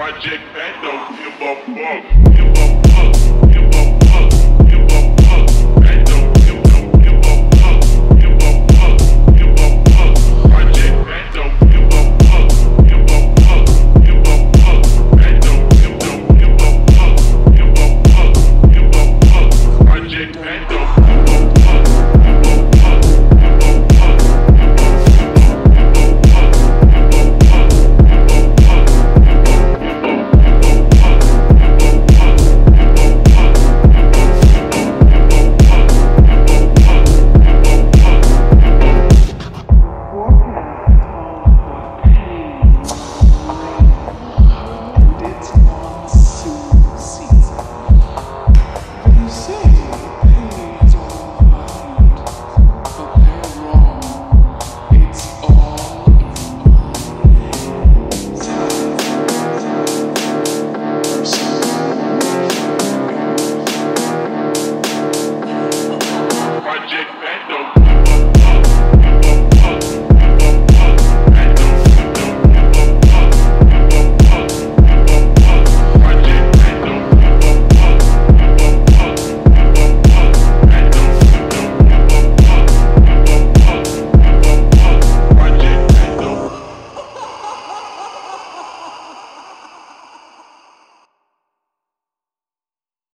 Project that don't give a fuck. Give a fuck. Give a fuck. Give a fuck. That don't give a fuck. Give a fuck. Give a fuck. Project that don't give a fuck. Give a fuck. Give a fuck. That don't give a fuck. Give a fuck. Give a fuck. Project that don't give a fuck. Give a fuck. Give a fuck. Project Bando.